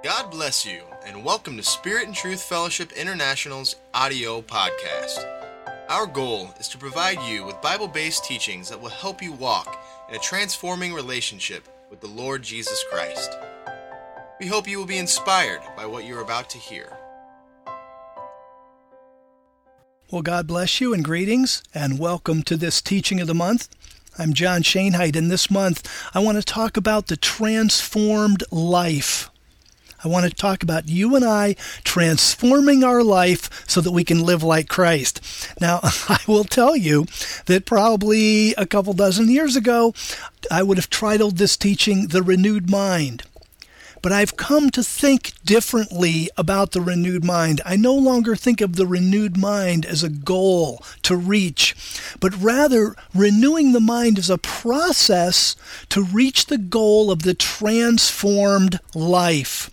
God bless you, and welcome to Spirit and Truth Fellowship International's audio podcast. Our goal is to provide you with Bible-based teachings that will help you walk in a transforming relationship with the Lord Jesus Christ. We hope you will be inspired by what you're about to hear. Well, God bless you and greetings, and welcome to this teaching of the month. I'm John Schoenheit, and this month I want to talk about the transformed life. I want to talk about you and I transforming our life so that we can live like Christ. Now, I will tell you that probably a couple dozen years ago, I would have titled this teaching, The Renewed Mind. But I've come to think differently about the renewed mind. I no longer think of the renewed mind as a goal to reach, but rather renewing the mind as a process to reach the goal of the transformed life.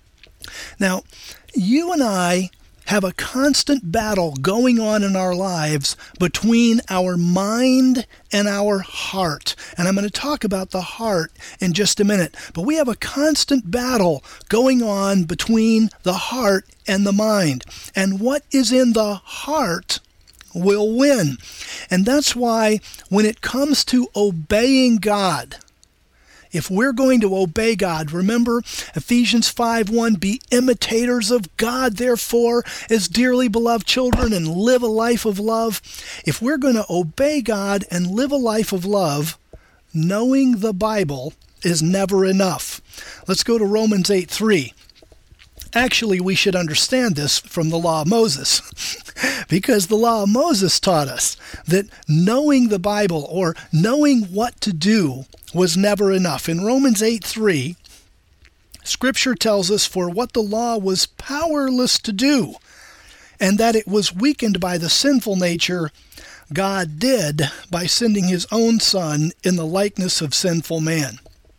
Now, you and I have a constant battle going on in our lives between our mind and our heart. And I'm going to talk about the heart in just a minute. But we have a constant battle going on between the heart and the mind. And what is in the heart will win. And that's why when it comes to obeying God, if we're going to obey God, remember Ephesians 5:1, be imitators of God, therefore, as dearly beloved children, and live a life of love. If we're going to obey God and live a life of love, knowing the Bible is never enough. Let's go to Romans 8:3. Actually, we should understand this from the law of Moses, because the law of Moses taught us that knowing the Bible or knowing what to do was never enough. In Romans 8:3, Scripture tells us, for what the law was powerless to do, and that it was weakened by the sinful nature, God did by sending his own Son in the likeness of sinful man.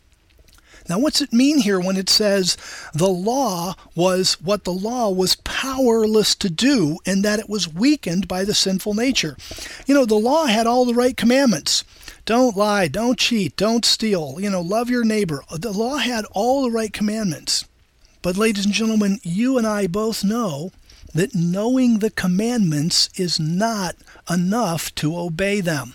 Now, what's it mean here when it says the law was what the law was powerless to do, and that it was weakened by the sinful nature? You know, the law had all the right commandments. Don't lie, don't cheat, don't steal, love your neighbor. The law had all the right commandments. But ladies and gentlemen, you and I both know that knowing the commandments is not enough to obey them.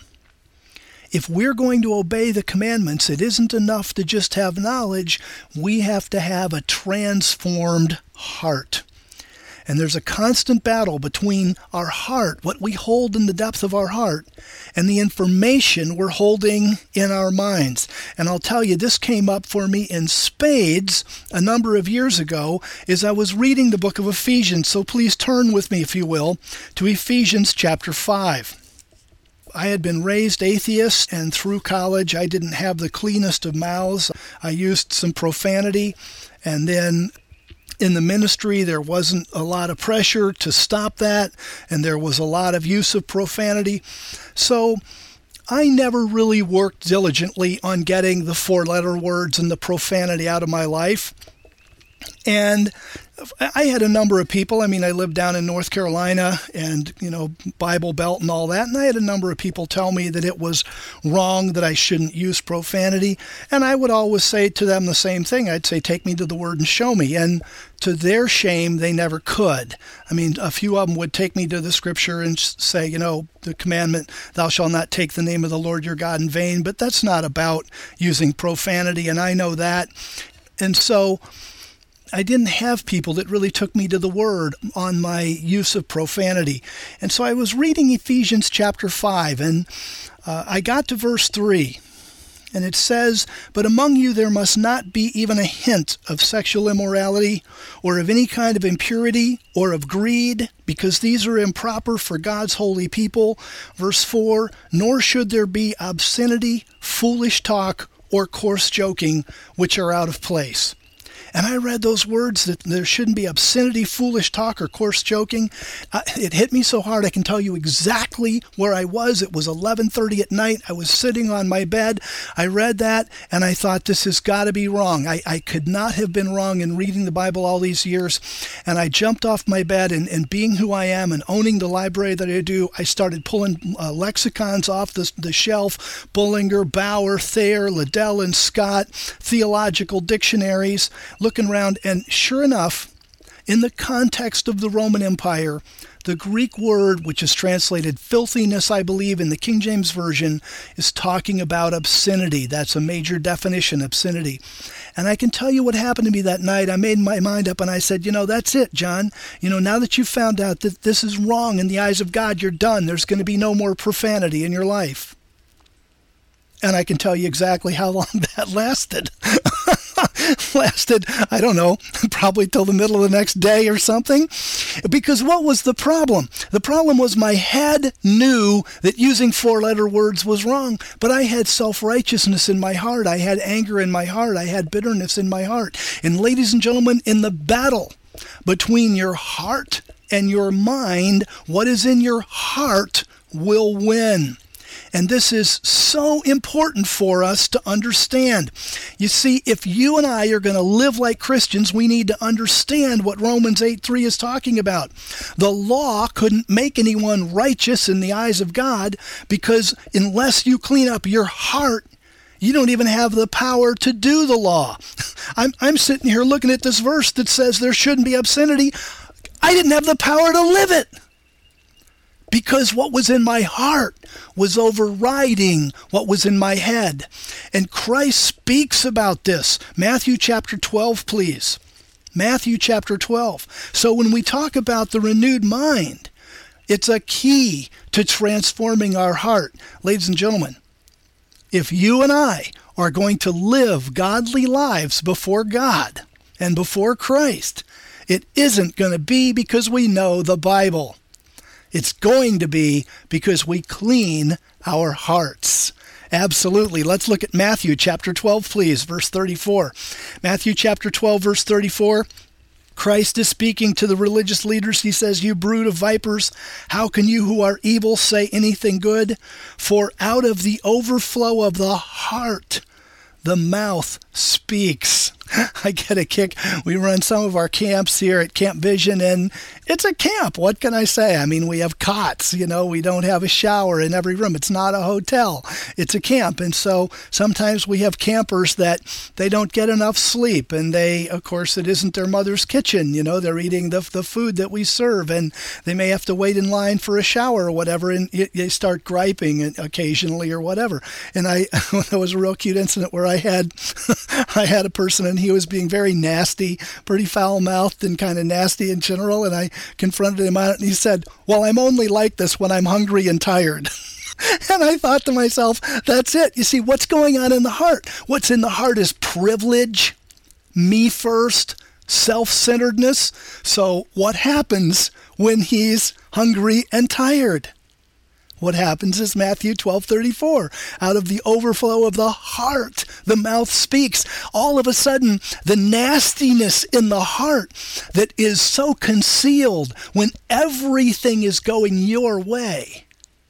If we're going to obey the commandments, it isn't enough to just have knowledge. We have to have a transformed heart. And there's a constant battle between our heart, what we hold in the depth of our heart, and the information we're holding in our minds. And I'll tell you, this came up for me in spades a number of years ago as I was reading the book of Ephesians. So please turn with me, if you will, to Ephesians chapter 5. I had been raised atheist, and through college I didn't have the cleanest of mouths. I used some profanity, and then in the ministry there wasn't a lot of pressure to stop that, and there was a lot of use of profanity. So I never really worked diligently on getting the four-letter words and the profanity out of my life. And I had a number of people. I lived down in North Carolina and, Bible Belt and all that. And I had a number of people tell me that it was wrong, that I shouldn't use profanity. And I would always say to them the same thing. I'd say, take me to the Word and show me. And to their shame, they never could. A few of them would take me to the Scripture and say, the commandment, thou shalt not take the name of the Lord your God in vain. But that's not about using profanity, and I know that. And so I didn't have people that really took me to the Word on my use of profanity. And so I was reading Ephesians chapter 5, and I got to verse 3. And it says, but among you there must not be even a hint of sexual immorality, or of any kind of impurity, or of greed, because these are improper for God's holy people. Verse 4, nor should there be obscenity, foolish talk, or coarse joking, which are out of place. And I read those words that there shouldn't be obscenity, foolish talk, or coarse joking. It hit me so hard I can tell you exactly where I was. It was 11:30 at night. I was sitting on my bed. I read that, and I thought, this has got to be wrong. I could not have been wrong in reading the Bible all these years. And I jumped off my bed, and being who I am and owning the library that I do, I started pulling lexicons off the shelf, Bullinger, Bauer, Thayer, Liddell, and Scott, theological dictionaries, looking around, and sure enough, in the context of the Roman Empire, the Greek word, which is translated filthiness, I believe, in the King James Version, is talking about obscenity. That's a major definition, obscenity. And I can tell you what happened to me that night. I made my mind up and I said, that's it, John. Now that you've found out that this is wrong in the eyes of God, you're done. There's going to be no more profanity in your life. And I can tell you exactly how long that lasted. Lasted, I don't know, probably till the middle of the next day or something. Because what was the problem? The problem was my head knew that using 4-letter words was wrong, but I had self-righteousness in my heart. I had anger in my heart. I had bitterness in my heart. And ladies and gentlemen, in the battle between your heart and your mind, what is in your heart will win. And this is so important for us to understand. You see, if you and I are going to live like Christians, we need to understand what Romans 8:3 is talking about. The law couldn't make anyone righteous in the eyes of God because unless you clean up your heart, you don't even have the power to do the law. I'm sitting here looking at this verse that says there shouldn't be obscenity. I didn't have the power to live it. Because what was in my heart was overriding what was in my head. And Christ speaks about this. Matthew chapter 12, please. Matthew chapter 12. So when we talk about the renewed mind, it's a key to transforming our heart. Ladies and gentlemen, if you and I are going to live godly lives before God and before Christ, it isn't going to be because we know the Bible. It's going to be because we clean our hearts. Absolutely. Let's look at Matthew chapter 12, please, verse 34. Matthew chapter 12, verse 34. Christ is speaking to the religious leaders. He says, "You brood of vipers, how can you who are evil say anything good? For out of the overflow of the heart, the mouth speaks." I get a kick. We run some of our camps here at Camp Vision, and it's a camp. What can I say? I mean, we have cots. We don't have a shower in every room. It's not a hotel. It's a camp. And so sometimes we have campers that they don't get enough sleep, and of course, it isn't their mother's kitchen. They're eating the food that we serve, and they may have to wait in line for a shower or whatever, and they start griping occasionally or whatever. And there was a real cute incident where I had a person, and he was being very nasty, pretty foul-mouthed and kind of nasty in general, and I confronted him on it, and he said, "Well, I'm only like this when I'm hungry and tired." And I thought to myself, that's it. You see, what's going on in the heart? What's in the heart is privilege, me first, self-centeredness. So what happens when he's hungry and tired? What happens is Matthew 12:34. Out of the overflow of the heart, the mouth speaks. All of a sudden, the nastiness in the heart that is so concealed when everything is going your way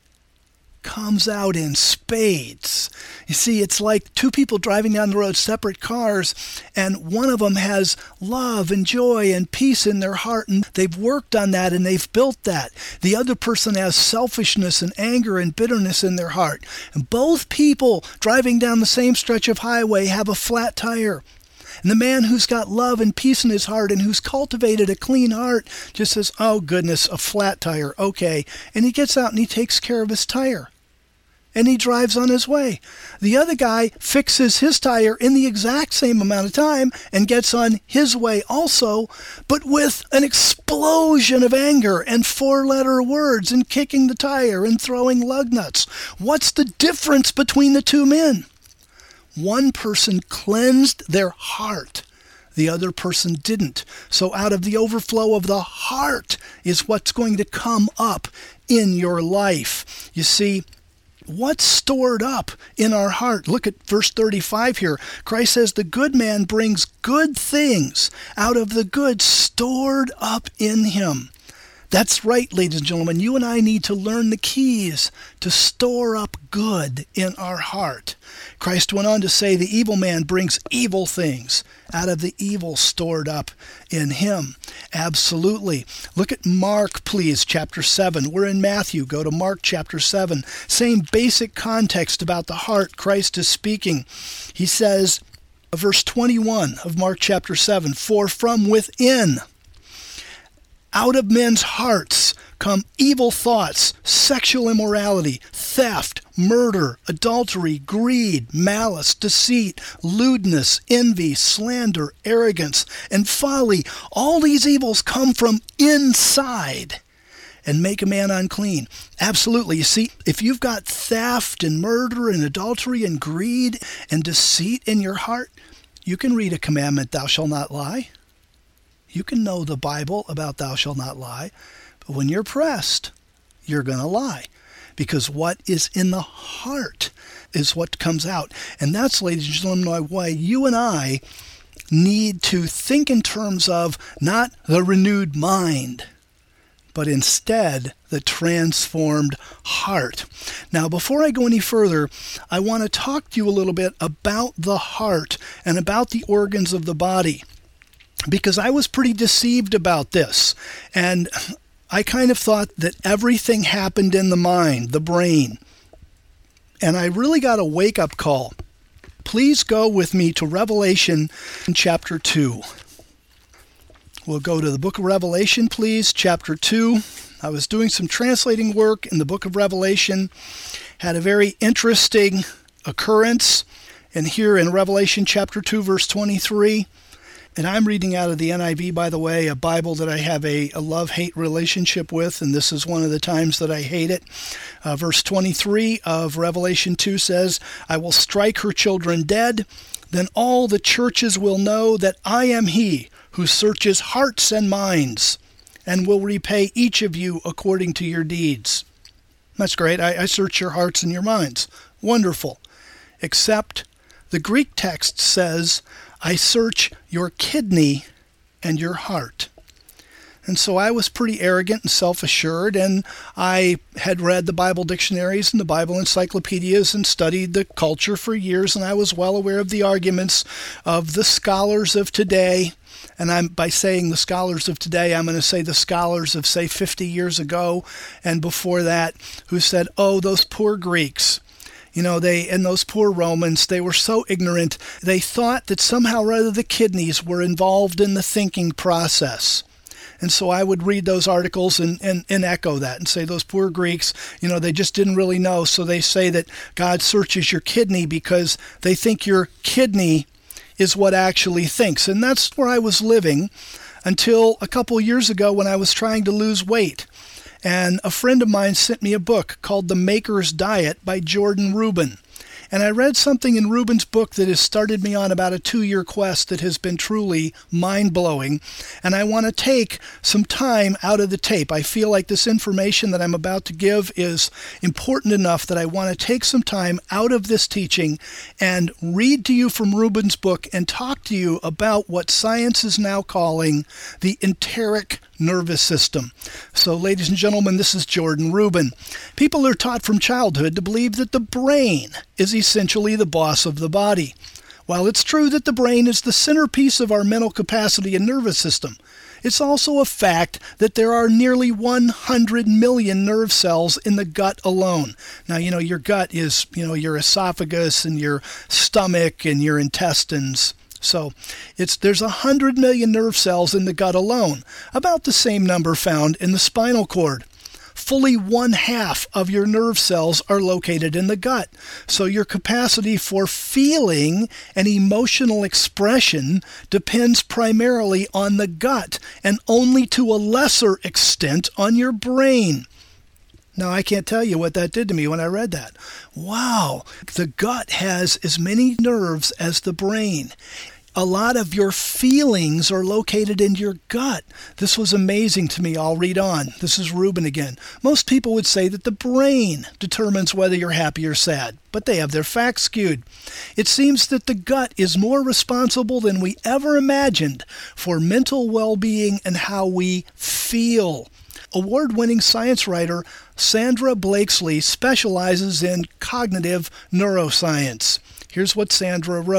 comes out in spades. You see, it's like two people driving down the road, separate cars, and one of them has love and joy and peace in their heart, and they've worked on that and they've built that. The other person has selfishness and anger and bitterness in their heart. And both people driving down the same stretch of highway have a flat tire. And the man who's got love and peace in his heart and who's cultivated a clean heart just says, "Oh goodness, a flat tire, okay." And he gets out and he takes care of his tire. And he drives on his way. The other guy fixes his tire in the exact same amount of time and gets on his way also, but with an explosion of anger and 4-letter words and kicking the tire and throwing lug nuts. What's the difference between the two men? One person cleansed their heart. The other person didn't. So out of the overflow of the heart is what's going to come up in your life. You see, what's stored up in our heart? Look at verse 35 here. Christ says, "The good man brings good things out of the good stored up in him." That's right, ladies and gentlemen. You and I need to learn the keys to store up good in our heart. Christ went on to say the evil man brings evil things out of the evil stored up in him. Absolutely. Look at Mark, please, chapter 7. We're in Matthew. Go to Mark chapter 7. Same basic context about the heart. Christ is speaking. He says, Verse 21 of Mark chapter 7, for from within, out of men's hearts, come evil thoughts, sexual immorality, theft, murder, adultery, greed, malice, deceit, lewdness, envy, slander, arrogance, and folly. All these evils come from inside and make a man unclean. Absolutely. You see, if you've got theft and murder and adultery and greed and deceit in your heart, you can read a commandment, thou shalt not lie. You can know the Bible about thou shalt not lie. But when you're pressed, you're going to lie. Because what is in the heart is what comes out. And that's, ladies and gentlemen, why you and I need to think in terms of not the renewed mind, but instead the transformed heart. Now, before I go any further, I want to talk to you a little bit about the heart and about the organs of the body, because I was pretty deceived about this. And I kind of thought that everything happened in the mind, the brain. And I really got a wake-up call. Please go with me to Revelation chapter 2. We'll go to the book of Revelation, please, chapter 2. I was doing some translating work in the book of Revelation, had a very interesting occurrence, and here in Revelation chapter 2, verse 23, and I'm reading out of the NIV, by the way, a Bible that I have a love-hate relationship with, and this is one of the times that I hate it. Verse 23 of Revelation 2 says, I will strike her children dead, then all the churches will know that I am he who searches hearts and minds, and will repay each of you according to your deeds. That's great. I search your hearts and your minds. Wonderful. Except the Greek text says, I search your kidney and your heart. And so I was pretty arrogant and self-assured, and I had read the Bible dictionaries and the Bible encyclopedias and studied the culture for years, and I was well aware of the arguments of the scholars of today. And by saying the scholars of today, I'm going to say the scholars of, say, 50 years ago and before that, who said, oh, those poor Greeks. You know, and those poor Romans, they were so ignorant. They thought that somehow or other the kidneys were involved in the thinking process. And so I would read those articles and echo that and say those poor Greeks, you know, they just didn't really know. So they say that God searches your kidney because they think your kidney is what actually thinks. And that's where I was living until a couple years ago when I was trying to lose weight. And a friend of mine sent me a book called The Maker's Diet by Jordan Rubin. And I read something in Rubin's book that has started me on about a 2-year quest that has been truly mind-blowing. And I want to take some time out of the tape. I feel like this information that I'm about to give is important enough that I want to take some time out of this teaching and read to you from Rubin's book and talk to you about what science is now calling the enteric nervous system. So, ladies and gentlemen, this is Jordan Rubin. People are taught from childhood to believe that the brain is essentially the boss of the body. While it's true that the brain is the centerpiece of our mental capacity and nervous system, it's also a fact that there are nearly 100 million nerve cells in the gut alone. Now, you know, your gut is, you know, your esophagus and your stomach and your intestines. So there's 100 million nerve cells in the gut alone, about the same number found in the spinal cord. Fully 1/2 of your nerve cells are located in the gut. So your capacity for feeling and emotional expression depends primarily on the gut and only to a lesser extent on your brain. Now, I can't tell you what that did to me when I read that. Wow, the gut has as many nerves as the brain. A lot of your feelings are located in your gut. This was amazing to me. I'll read on. This is Rubin again. Most people would say that the brain determines whether you're happy or sad, but they have their facts skewed. It seems that the gut is more responsible than we ever imagined for mental well-being and how we feel. Award-winning science writer Sandra Blakesley specializes in cognitive neuroscience. Here's what Sandra wrote.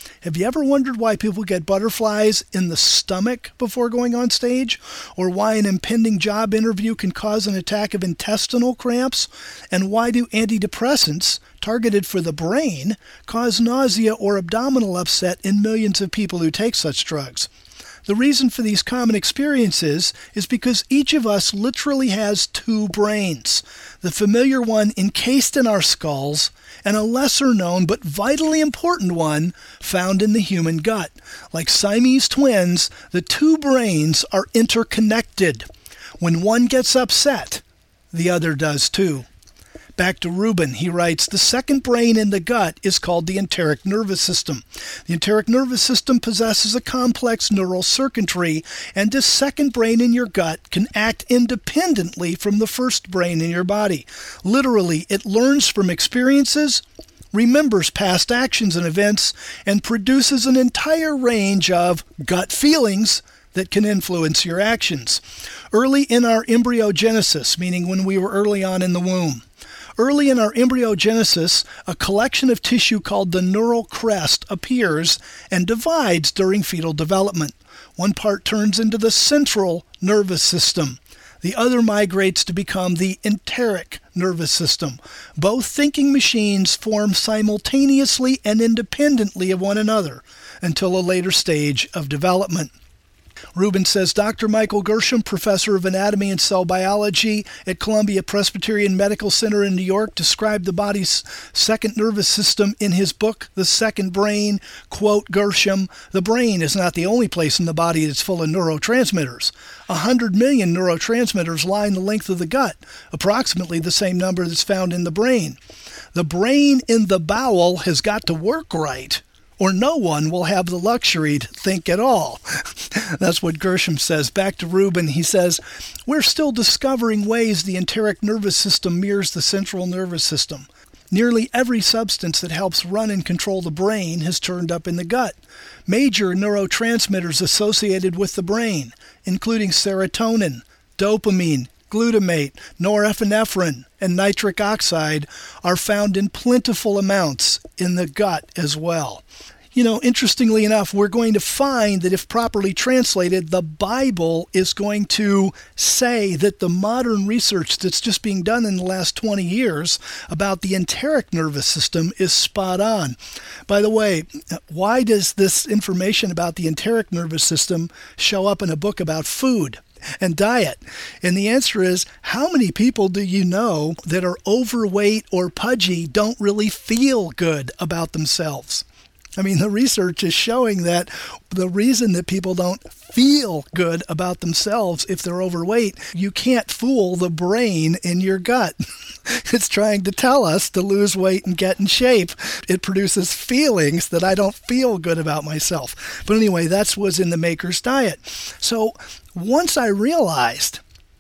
Have you ever wondered why people get butterflies in the stomach before going on stage? Or why an impending job interview can cause an attack of intestinal cramps? And why do antidepressants targeted for the brain cause nausea or abdominal upset in millions of people who take such drugs? The reason for these common experiences is because each of us literally has two brains, the familiar one encased in our skulls and a lesser known but vitally important one found in the human gut. Like Siamese twins, the two brains are interconnected. When one gets upset, the other does too. Back to Reuben, he writes, the second brain in the gut is called the enteric nervous system. The enteric nervous system possesses a complex neural circuitry, and this second brain in your gut can act independently from the first brain in your body. Literally, it learns from experiences, remembers past actions and events, and produces an entire range of gut feelings that can influence your actions. Early in our embryogenesis, meaning when we were early on in the womb, early in our embryogenesis, a collection of tissue called the neural crest appears and divides during fetal development. One part turns into the central nervous system. The other migrates to become the enteric nervous system. Both thinking machines form simultaneously and independently of one another until a later stage of development. Reuben says, Dr. Michael Gershom, professor of anatomy and cell biology at Columbia Presbyterian Medical Center in New York, described the body's second nervous system in his book, The Second Brain. Quote Gershom, the brain is not the only place in the body that's full of neurotransmitters. 100 million neurotransmitters line the length of the gut, approximately the same number that's found in the brain. The brain in the bowel has got to work right, or no one will have the luxury to think at all. That's what Gershom says. Back to Reuben, he says, we're still discovering ways the enteric nervous system mirrors the central nervous system. Nearly every substance that helps run and control the brain has turned up in the gut. Major neurotransmitters associated with the brain, including serotonin, dopamine, glutamate, norepinephrine, and nitric oxide, are found in plentiful amounts in the gut as well. You know, interestingly enough, we're going to find that if properly translated, the Bible is going to say that the modern research that's just being done in the last 20 years about the enteric nervous system is spot on. By the way, why does this information about the enteric nervous system show up in a book about food and diet? And the answer is, how many people do you know that are overweight or pudgy don't really feel good about themselves? I mean, the research is showing that the reason that people don't feel good about themselves if they're overweight, you can't fool the brain in your gut. It's trying to tell us to lose weight and get in shape. It produces feelings that I don't feel good about myself. But anyway, that's what's in the Maker's Diet. So once I realized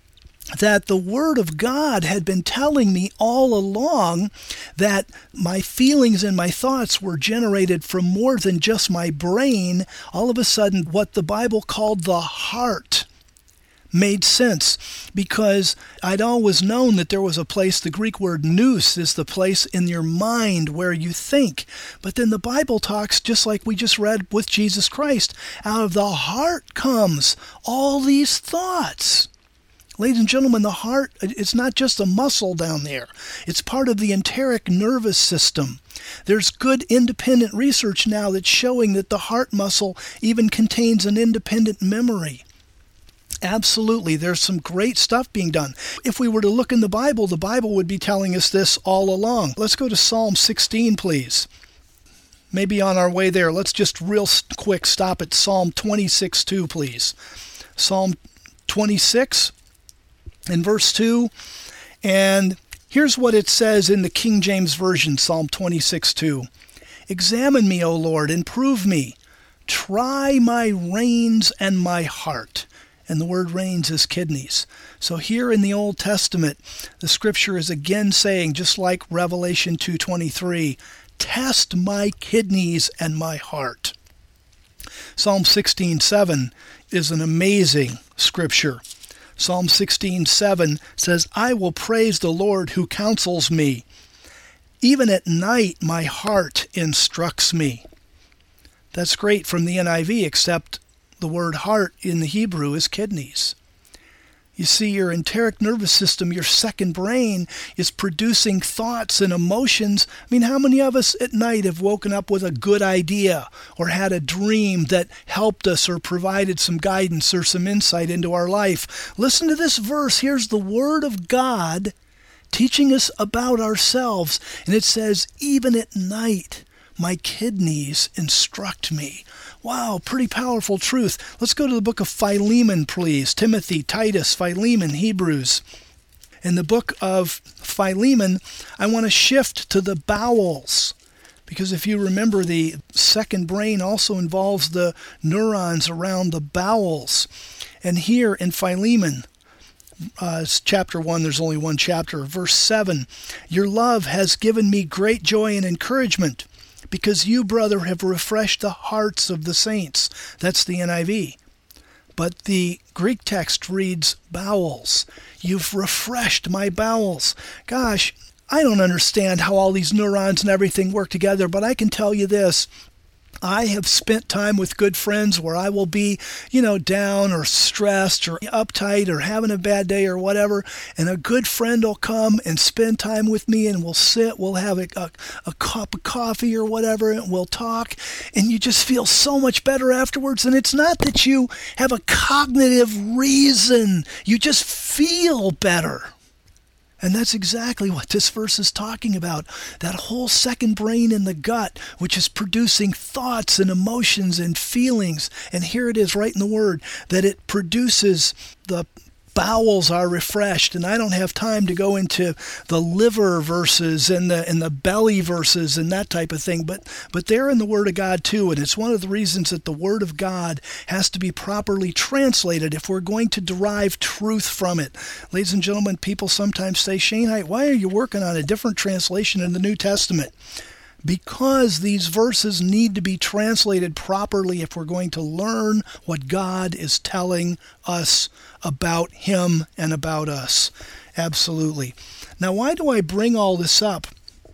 that the Word of God had been telling me all along that my feelings and my thoughts were generated from more than just my brain, all of a sudden what the Bible called the heart made sense, because I'd always known that there was a place, the Greek word nous is the place in your mind where you think. But then the Bible talks, just like we just read with Jesus Christ, out of the heart comes all these thoughts. Ladies and gentlemen, the heart, it's not just a muscle down there. It's part of the enteric nervous system. There's good independent research now that's showing that the heart muscle even contains an independent memory. Absolutely, there's some great stuff being done. If we were to look in the Bible would be telling us this all along. Let's go to Psalm 16, please. Maybe on our way there, let's just real quick stop at Psalm 26:2, please. Psalm 26 in verse 2, and here's what it says in the King James Version, Psalm 26:2. Examine me, O Lord, and prove me. Try my reins and my heart. And the word reins is kidneys. So here in the Old Testament, the Scripture is again saying, just like Revelation 2:23, test my kidneys and my heart. Psalm 16:7 is an amazing Scripture. Psalm 16:7 says, I will praise the Lord who counsels me. Even at night my heart instructs me. That's great from the NIV, except the word heart in the Hebrew is kidneys. You see, your enteric nervous system, your second brain, is producing thoughts and emotions. I mean, how many of us at night have woken up with a good idea or had a dream that helped us or provided some guidance or some insight into our life? Listen to this verse. Here's the Word of God teaching us about ourselves. And it says, even at night, my kidneys instruct me. Wow, pretty powerful truth. Let's go to the book of Philemon, please. Timothy, Titus, Philemon, Hebrews. In the book of Philemon, I want to shift to the bowels, because if you remember, the second brain also involves the neurons around the bowels. And here in Philemon, chapter 1, there's only one chapter, verse 7, your love has given me great joy and encouragement, because you, brother, have refreshed the hearts of the saints. That's the NIV. But the Greek text reads bowels. You've refreshed my bowels. Gosh, I don't understand how all these neurons and everything work together, but I can tell you this. I have spent time with good friends where I will be, down or stressed or uptight or having a bad day or whatever, and a good friend will come and spend time with me, and we'll sit, we'll have a cup of coffee or whatever, and we'll talk, and you just feel so much better afterwards. And it's not that you have a cognitive reason, you just feel better. And that's exactly what this verse is talking about. That whole second brain in the gut, which is producing thoughts and emotions and feelings. And here it is right in the Word, that it produces the bowels are refreshed. And I don't have time to go into the liver verses and the belly verses and that type of thing, but they're in the Word of God too. And it's one of the reasons that the Word of God has to be properly translated if we're going to derive truth from it. Ladies and gentlemen, people sometimes say, Shane, why are you working on a different translation in the New Testament? Because these verses need to be translated properly if we're going to learn what God is telling us about Him and about us. Absolutely. Now, why do I bring all this up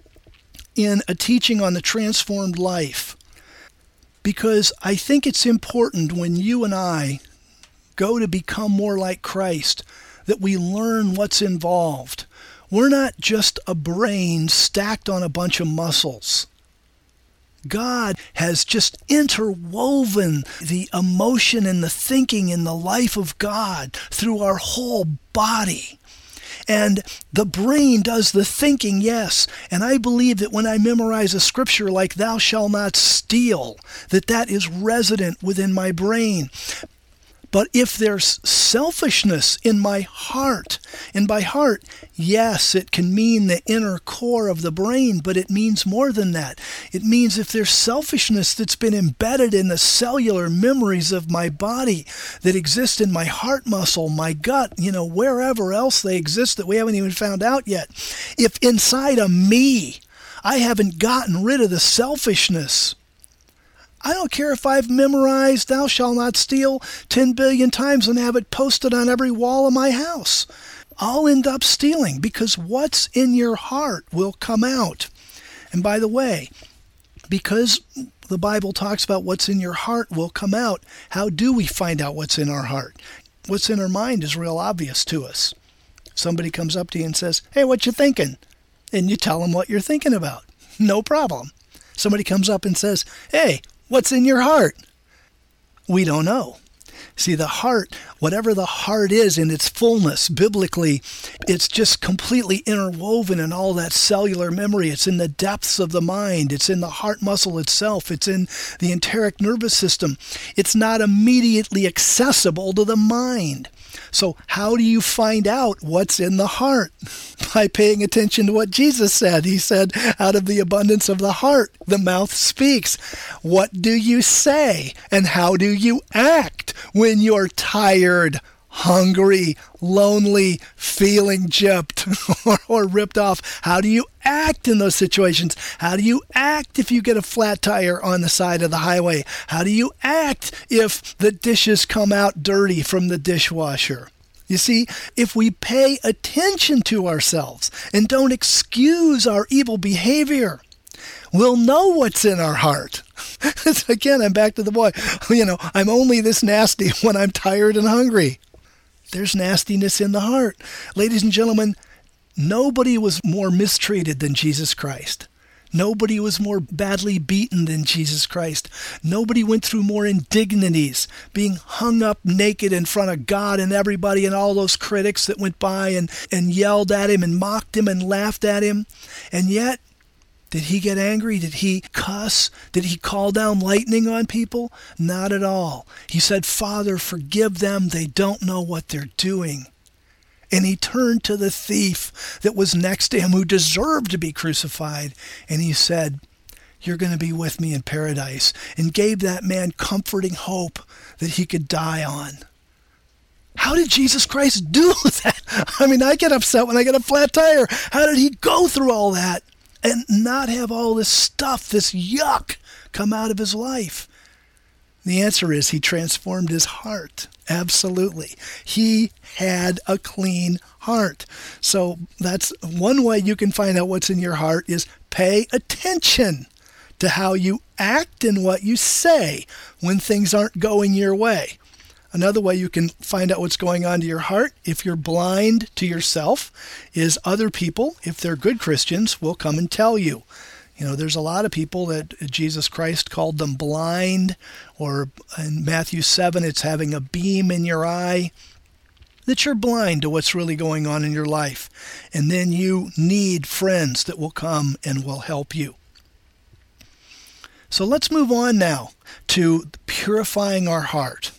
in a teaching on the transformed life? Because I think it's important when you and I go to become more like Christ that we learn what's involved. We're not just a brain stacked on a bunch of muscles. God has just interwoven the emotion and the thinking in the life of God through our whole body. And the brain does the thinking, yes. And I believe that when I memorize a scripture like thou shalt not steal, that is resident within my brain. But if there's selfishness in my heart, and by heart, yes, it can mean the inner core of the brain, but it means more than that. It means if there's selfishness that's been embedded in the cellular memories of my body that exist in my heart muscle, my gut, wherever else they exist that we haven't even found out yet. If inside of me, I haven't gotten rid of the selfishness, I don't care if I've memorized thou shalt not steal 10 billion times and have it posted on every wall of my house. I'll end up stealing because what's in your heart will come out. And by the way, because the Bible talks about what's in your heart will come out, how do we find out what's in our heart? What's in our mind is real obvious to us. Somebody comes up to you and says, hey, what you thinking? And you tell them what you're thinking about. No problem. Somebody comes up and says, hey, what's in your heart? We don't know. See, the heart, whatever the heart is in its fullness, biblically, it's just completely interwoven in all that cellular memory. It's in the depths of the mind. It's in the heart muscle itself. It's in the enteric nervous system. It's not immediately accessible to the mind. So how do you find out what's in the heart? By paying attention to what Jesus said. He said, out of the abundance of the heart, the mouth speaks. What do you say? And how do you act when you're tired, hungry, lonely, feeling gypped or ripped off? How do you act in those situations? How do you act if you get a flat tire on the side of the highway? How do you act if the dishes come out dirty from the dishwasher? You see, if we pay attention to ourselves and don't excuse our evil behavior, We'll know what's in our heart. Again, I'm back to the boy. I'm only this nasty when I'm tired and hungry. There's nastiness in the heart. Ladies and gentlemen, nobody was more mistreated than Jesus Christ. Nobody was more badly beaten than Jesus Christ. Nobody went through more indignities, being hung up naked in front of God and everybody and all those critics that went by and yelled at him and mocked him and laughed at him. And yet, did he get angry? Did he cuss? Did he call down lightning on people? Not at all. He said, Father, forgive them. They don't know what they're doing. And he turned to the thief that was next to him who deserved to be crucified. And he said, you're going to be with me in paradise. And gave that man comforting hope that he could die on. How did Jesus Christ do that? I get upset when I get a flat tire. How did he go through all that and not have all this stuff, this yuck, come out of his life? The answer is he transformed his heart. Absolutely. He had a clean heart. So that's one way you can find out what's in your heart is pay attention to how you act and what you say when things aren't going your way. Another way you can find out what's going on to your heart, if you're blind to yourself, is other people, if they're good Christians, will come and tell you. There's a lot of people that Jesus Christ called them blind, or in Matthew 7, it's having a beam in your eye, that you're blind to what's really going on in your life. And then you need friends that will come and will help you. So let's move on now to purifying our heart.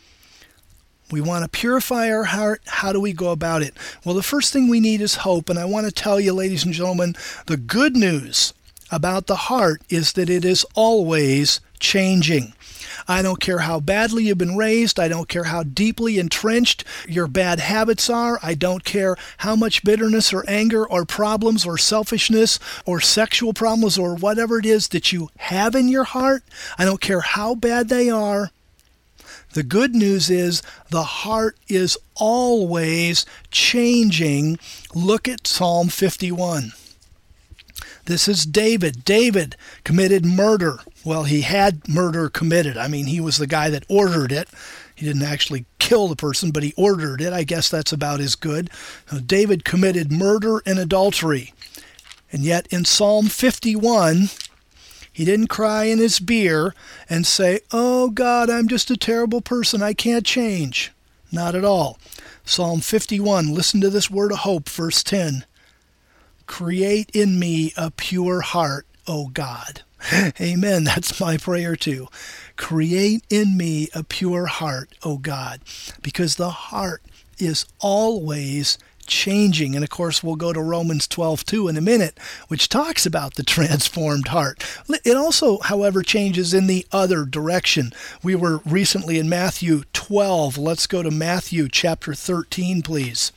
We want to purify our heart. How do we go about it? Well, the first thing we need is hope. And I want to tell you, ladies and gentlemen, the good news about the heart is that it is always changing. I don't care how badly you've been raised. I don't care how deeply entrenched your bad habits are. I don't care how much bitterness or anger or problems or selfishness or sexual problems or whatever it is that you have in your heart. I don't care how bad they are. The good news is the heart is always changing. Look at Psalm 51. This is David. David committed murder. Well, he had murder committed. He was the guy that ordered it. He didn't actually kill the person, but he ordered it. I guess that's about as good. David committed murder and adultery. And yet in Psalm 51, he didn't cry in his beer and say, oh God, I'm just a terrible person. I can't change. Not at all. Psalm 51, listen to this word of hope, verse 10. Create in me a pure heart, O God. Amen. That's my prayer too. Create in me a pure heart, O God, because the heart is always changing. And of course, we'll go to Romans 12:2 in a minute, which talks about the transformed heart. It also, however, changes in the other direction. We were recently in Matthew 12. Let's go to Matthew chapter 13, please.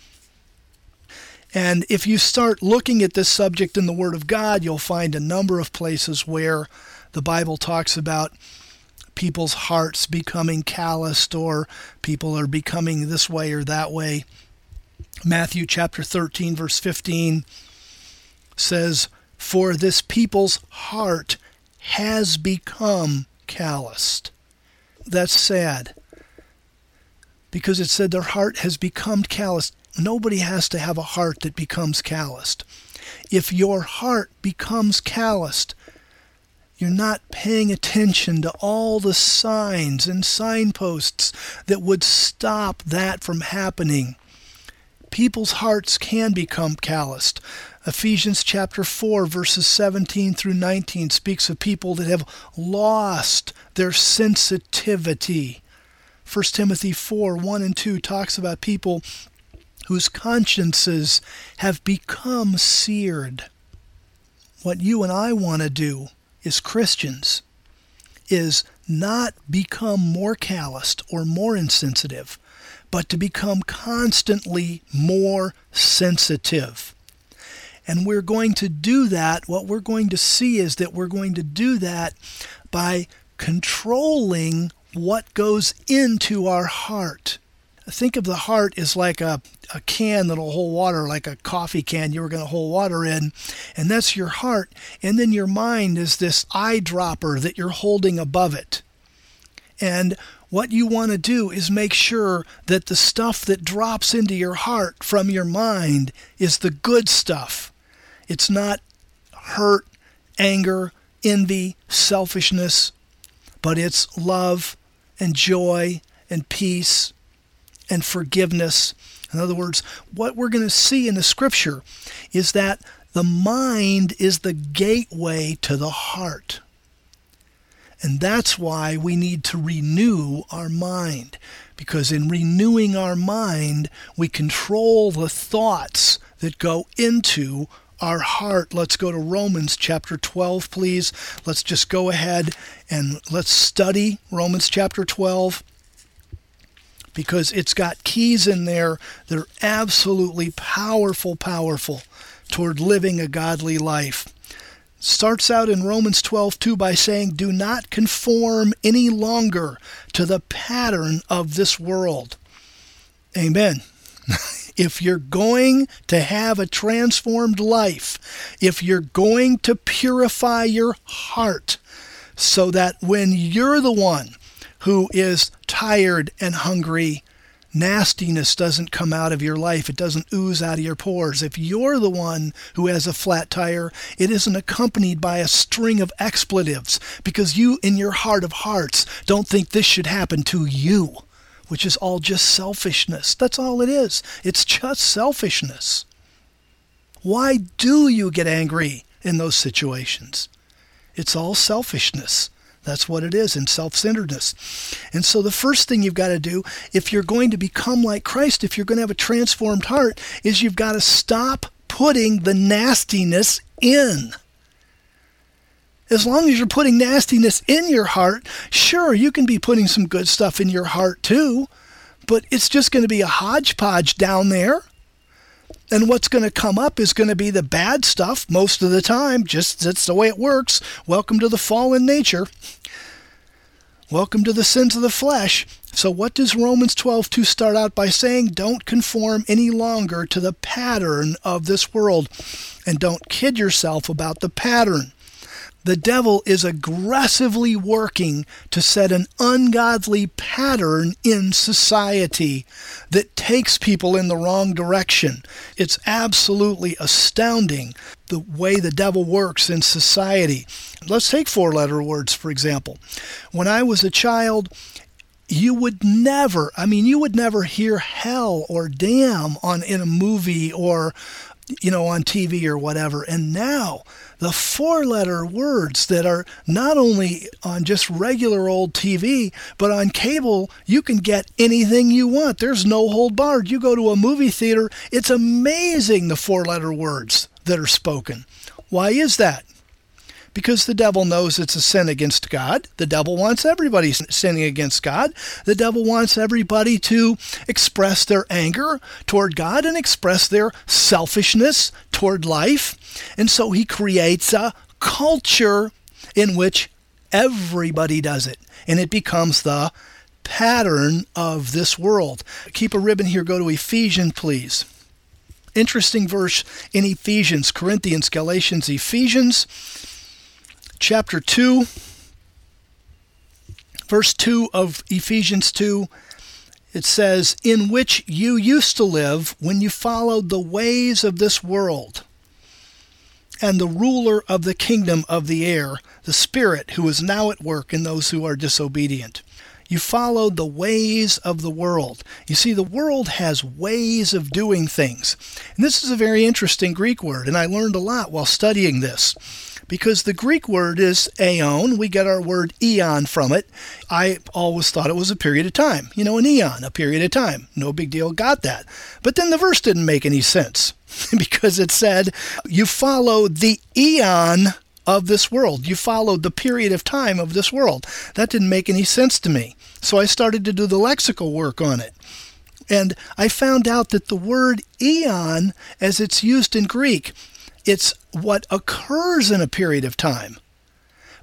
And if you start looking at this subject in the Word of God, you'll find a number of places where the Bible talks about people's hearts becoming calloused or people are becoming this way or that way. Matthew chapter 13, verse 15 says, for this people's heart has become calloused. That's sad, because it said their heart has become calloused. Nobody has to have a heart that becomes calloused. If your heart becomes calloused, you're not paying attention to all the signs and signposts that would stop that from happening. People's hearts can become calloused. Ephesians chapter 4, verses 17 through 19 speaks of people that have lost their sensitivity. 1 Timothy 4, 1 and 2 talks about people whose consciences have become seared. What you and I want to do as Christians is not become more calloused or more insensitive, but to become constantly more sensitive. And we're going to do that. What we're going to see is that we're going to do that by controlling what goes into our heart. Think of the heart as like a can that'll hold water, like a coffee can you were going to hold water in, and that's your heart. And then your mind is this eyedropper that you're holding above it. And what you want to do is make sure that the stuff that drops into your heart from your mind is the good stuff. It's not hurt, anger, envy, selfishness, but it's love and joy and peace and forgiveness. In other words, what we're going to see in the scripture is that the mind is the gateway to the heart. And that's why we need to renew our mind, because in renewing our mind, we control the thoughts that go into our heart. Let's go to Romans chapter 12, please. Let's just go ahead and let's study Romans chapter 12, because it's got keys in there that are absolutely powerful toward living a godly life. Starts out in Romans 12:2 by saying, do not conform any longer to the pattern of this world. Amen. If you're going to have a transformed life, if you're going to purify your heart so that when you're the one who is tired and hungry, nastiness doesn't come out of your life. It doesn't ooze out of your pores. If you're the one who has a flat tire, it isn't accompanied by a string of expletives, because you, in your heart of hearts, don't think this should happen to you, which is all just selfishness. That's all it is. It's just selfishness. Why do you get angry in those situations? It's all selfishness. That's what it is, and self-centeredness. And so the first thing you've got to do, if you're going to become like Christ, if you're going to have a transformed heart, is you've got to stop putting the nastiness in. As long as you're putting nastiness in your heart, sure, you can be putting some good stuff in your heart too, but it's just going to be a hodgepodge down there. And what's going to come up is going to be the bad stuff most of the time. Just that's the way it works. Welcome to the fallen nature. Welcome to the sins of the flesh. So what does Romans 12:2 start out by saying? Don't conform any longer to the pattern of this world. And don't kid yourself about the pattern. The devil is aggressively working to set an ungodly pattern in society that takes people in the wrong direction. It's absolutely astounding the way the devil works in society. Let's take four-letter words, for example. When I was a child, you would never hear hell or damn in a movie or on TV or whatever. And now the four-letter words that are not only on just regular old TV, but on cable, you can get anything you want. There's no hold barred. You go to a movie theater, it's amazing the four-letter words that are spoken. Why is that? Because the devil knows it's a sin against God. The devil wants everybody sinning against God. The devil wants everybody to express their anger toward God and express their selfishness toward life. And so he creates a culture in which everybody does it. And it becomes the pattern of this world. Keep a ribbon here. Go to Ephesians, please. Interesting verse in Ephesians, Corinthians, Galatians, Ephesians. Chapter 2, verse 2 of Ephesians 2, it says, in which you used to live when you followed the ways of this world and the ruler of the kingdom of the air, the Spirit who is now at work in those who are disobedient. You followed the ways of the world. You see, the world has ways of doing things. And this is a very interesting Greek word, and I learned a lot while studying this. Because the Greek word is aeon. We get our word eon from it. I always thought it was a period of time. An eon, a period of time. No big deal, got that. But then the verse didn't make any sense because it said, you followed the eon of this world. You followed the period of time of this world. That didn't make any sense to me. So I started to do the lexical work on it. And I found out that the word eon, as it's used in Greek, it's what occurs in a period of time.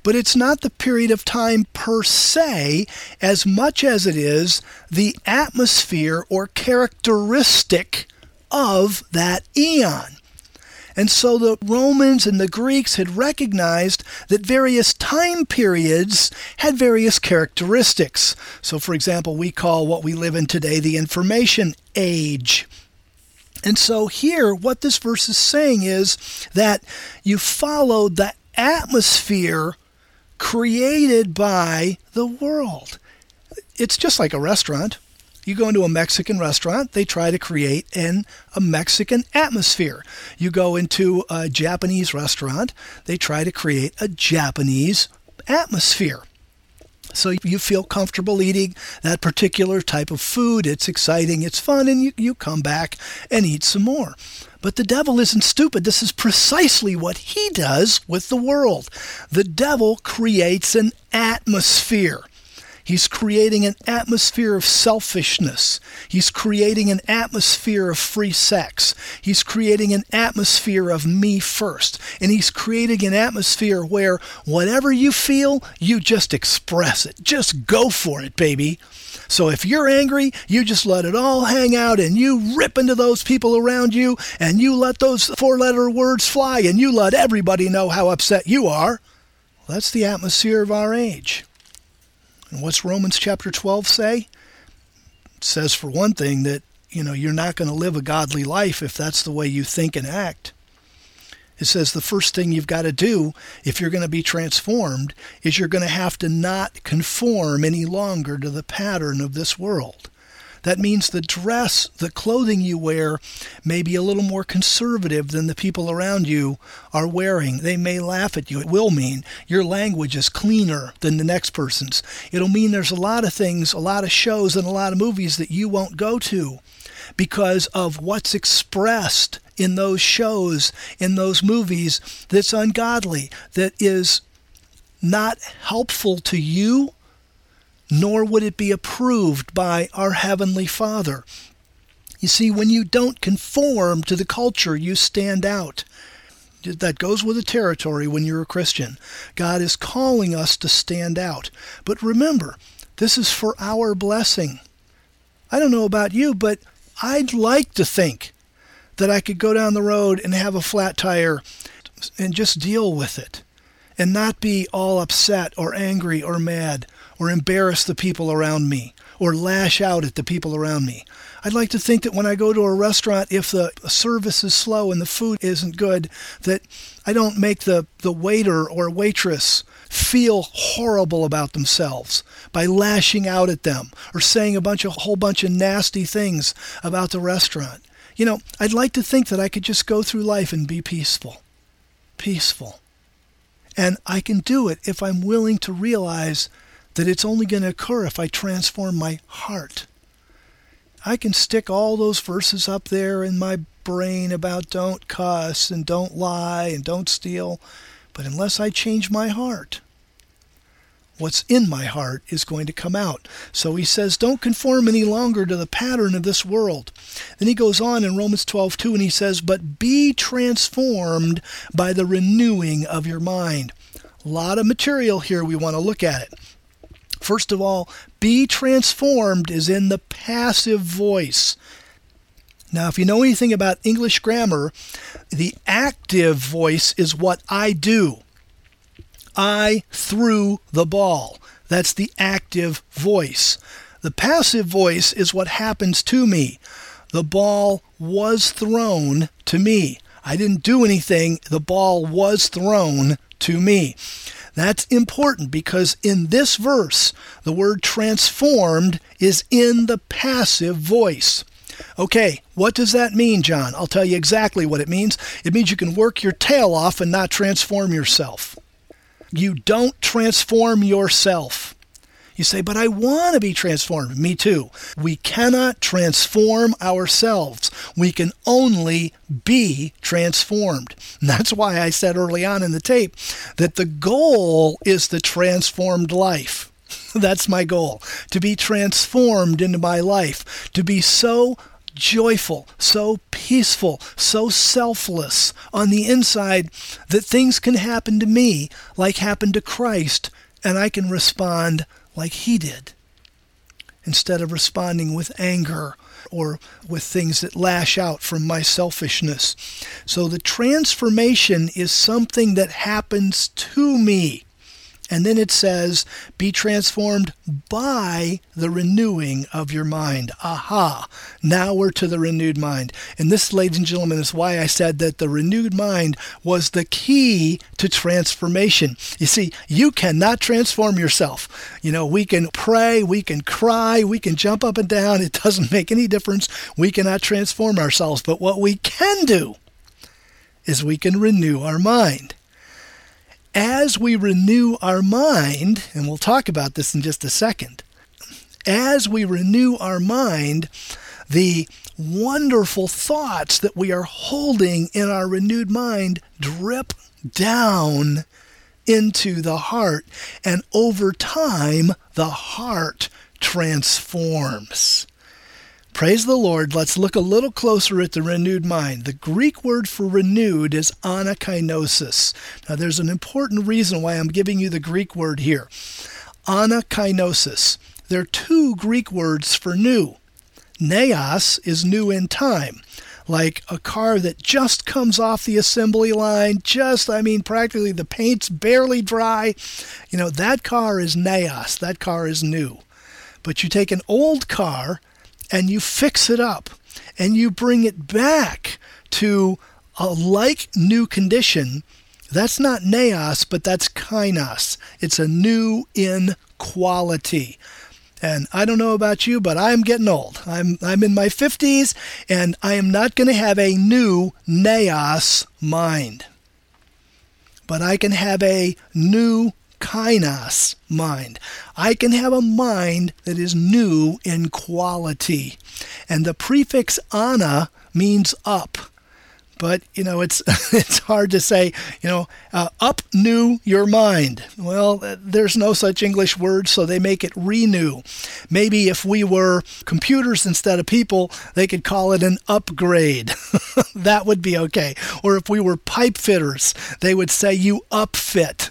But it's not the period of time per se as much as it is the atmosphere or characteristic of that eon. And so the Romans and the Greeks had recognized that various time periods had various characteristics. So, for example, we call what we live in today the information age. And so here, what this verse is saying is that you follow the atmosphere created by the world. It's just like a restaurant. You go into a Mexican restaurant, they try to create a Mexican atmosphere. You go into a Japanese restaurant, they try to create a Japanese atmosphere. So you feel comfortable eating that particular type of food. It's exciting, it's fun, and you come back and eat some more. But the devil isn't stupid. This is precisely what he does with the world. The devil creates an atmosphere. He's creating an atmosphere of selfishness. He's creating an atmosphere of free sex. He's creating an atmosphere of me first. And he's creating an atmosphere where whatever you feel, you just express it. Just go for it, baby. So if you're angry, you just let it all hang out and you rip into those people around you and you let those four-letter words fly and you let everybody know how upset you are. Well, that's the atmosphere of our age. And what's Romans chapter 12 say? It says, for one thing, that you're not going to live a godly life if that's the way you think and act. It says the first thing you've got to do if you're going to be transformed is you're going to have to not conform any longer to the pattern of this world. That means the dress, the clothing you wear may be a little more conservative than the people around you are wearing. They may laugh at you. It will mean your language is cleaner than the next person's. It'll mean there's a lot of things, a lot of shows and a lot of movies that you won't go to because of what's expressed in those shows, in those movies, that's ungodly, that is not helpful to you, nor would it be approved by our Heavenly Father. You see, when you don't conform to the culture, you stand out. That goes with the territory when you're a Christian. God is calling us to stand out. But remember, this is for our blessing. I don't know about you, but I'd like to think that I could go down the road and have a flat tire and just deal with it and not be all upset or angry or mad or embarrass the people around me, or lash out at the people around me. I'd like to think that when I go to a restaurant, if the service is slow and the food isn't good, that I don't make the waiter or waitress feel horrible about themselves by lashing out at them or saying a whole bunch of nasty things about the restaurant. I'd like to think that I could just go through life and be peaceful. Peaceful. And I can do it if I'm willing to realize that it's only going to occur if I transform my heart. I can stick all those verses up there in my brain about don't cuss and don't lie and don't steal, but unless I change my heart, what's in my heart is going to come out. So he says, don't conform any longer to the pattern of this world. Then he goes on in Romans 12:2 and he says, but be transformed by the renewing of your mind. A lot of material here, we want to look at it. First of all, be transformed is in the passive voice. Now, if you know anything about English grammar, the active voice is what I do. I threw the ball. That's the active voice. The passive voice is what happens to me. The ball was thrown to me. I didn't do anything. The ball was thrown to me. That's important because in this verse, the word transformed is in the passive voice. Okay, what does that mean, John? I'll tell you exactly what it means. It means you can work your tail off and not transform yourself. You don't transform yourself. You say, but I want to be transformed. Me too. We cannot transform ourselves. We can only be transformed. And that's why I said early on in the tape that the goal is the transformed life. That's my goal, to be transformed into my life, to be so joyful, so peaceful, so selfless on the inside that things can happen to me like happened to Christ, and I can respond like he did, instead of responding with anger or with things that lash out from my selfishness. So the transformation is something that happens to me. And then it says, be transformed by the renewing of your mind. Aha! Now we're to the renewed mind. And this, ladies and gentlemen, is why I said that the renewed mind was the key to transformation. You see, you cannot transform yourself. We can pray, we can cry, we can jump up and down. It doesn't make any difference. We cannot transform ourselves. But what we can do is we can renew our mind. As we renew our mind, and we'll talk about this in just a second, as we renew our mind, the wonderful thoughts that we are holding in our renewed mind drip down into the heart, and over time, the heart transforms. Praise the Lord. Let's look a little closer at the renewed mind. The Greek word for renewed is anakainosis. Now, there's an important reason why I'm giving you the Greek word here. Anakainosis. There are two Greek words for new. Neos is new in time, like a car that just comes off the assembly line, practically the paint's barely dry. That car is neos. That car is new. But you take an old car and you fix it up, and you bring it back to a like new condition. That's not neos, but that's kainos. It's a new in quality. And I don't know about you, but I'm getting old. I'm in my 50s, and I am not going to have a new neos mind. But I can have a new kainos mind. I can have a mind that is new in quality. And the prefix ana means up. But, it's hard to say, up new your mind. Well, there's no such English word, so they make it renew. Maybe if we were computers instead of people, they could call it an upgrade. That would be okay. Or if we were pipe fitters, they would say you upfit.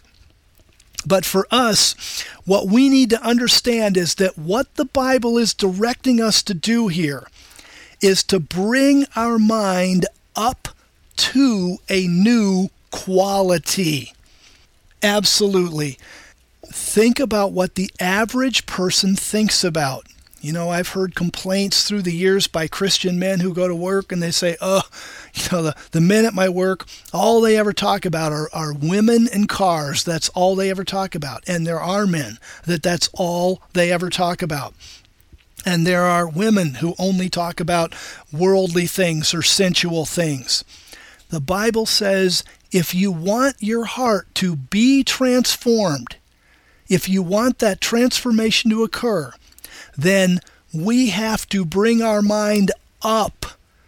But for us, what we need to understand is that what the Bible is directing us to do here is to bring our mind up to a new quality. Absolutely. Think about what the average person thinks about. I've heard complaints through the years by Christian men who go to work and they say, the men at my work, all they ever talk about are women and cars. That's all they ever talk about. And there are men that's all they ever talk about. And there are women who only talk about worldly things or sensual things. The Bible says if you want your heart to be transformed, if you want that transformation to occur, then we have to bring our mind up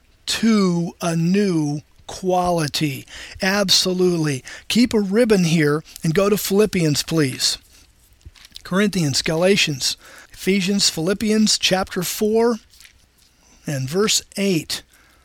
to a new quality. Absolutely. Keep a ribbon here and go to Philippians, please. Corinthians, Galatians, Ephesians, Philippians, chapter 4 and verse 8.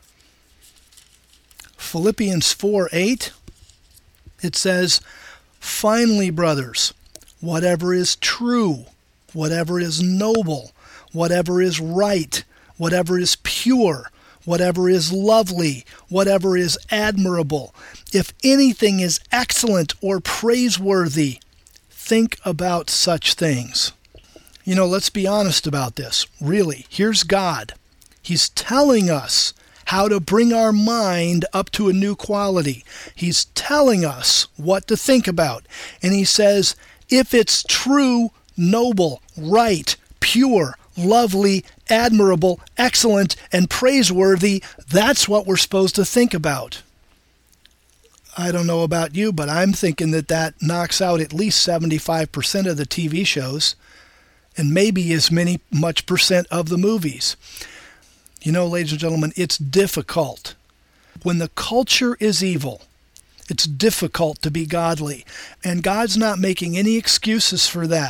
Philippians 4:8, it says, "Finally, brothers, whatever is true, whatever is noble, whatever is right, whatever is pure, whatever is lovely, whatever is admirable, if anything is excellent or praiseworthy, think about such things." Let's be honest about this. Really, here's God. He's telling us how to bring our mind up to a new quality. He's telling us what to think about. And he says, if it's true, noble, right, pure, lovely, admirable, excellent, and praiseworthy, that's what we're supposed to think about. I don't know about you, but I'm thinking that knocks out at least 75% of the TV shows, and maybe as much percent of the movies. Ladies and gentlemen, it's difficult. When the culture is evil, it's difficult to be godly. And God's not making any excuses for that.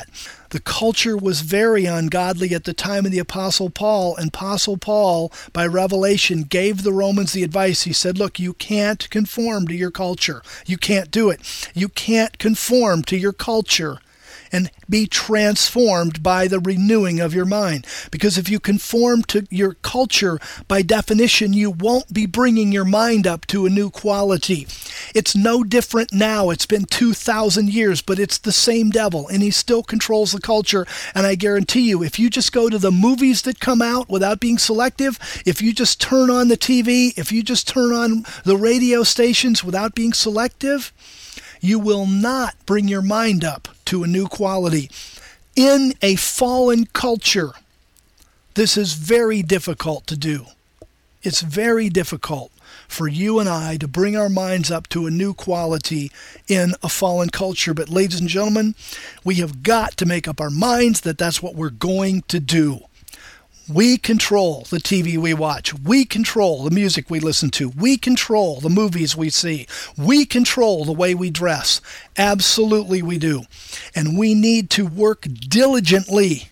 The culture was very ungodly at the time of the Apostle Paul, and Apostle Paul, by revelation, gave the Romans the advice. He said, look, you can't conform to your culture. You can't do it. You can't conform to your culture and be transformed by the renewing of your mind. Because if you conform to your culture, by definition, you won't be bringing your mind up to a new quality. It's no different now. It's been 2,000 years, but it's the same devil, and he still controls the culture. And I guarantee you, if you just go to the movies that come out without being selective, if you just turn on the TV, if you just turn on the radio stations without being selective, you will not bring your mind up to a new quality. In a fallen culture, this is very difficult to do. It's very difficult for you and I to bring our minds up to a new quality in a fallen culture. But ladies and gentlemen, we have got to make up our minds that that's what we're going to do. We control the TV we watch. We control the music we listen to. We control the movies we see. We control the way we dress. Absolutely we do. And we need to work diligently